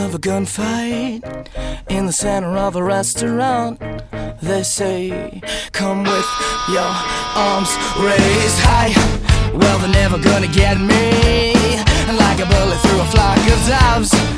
of a gunfight in the center of a restaurant. They say, come with your arms raised high. Well, they're never gonna get me like a bullet through a flock of doves.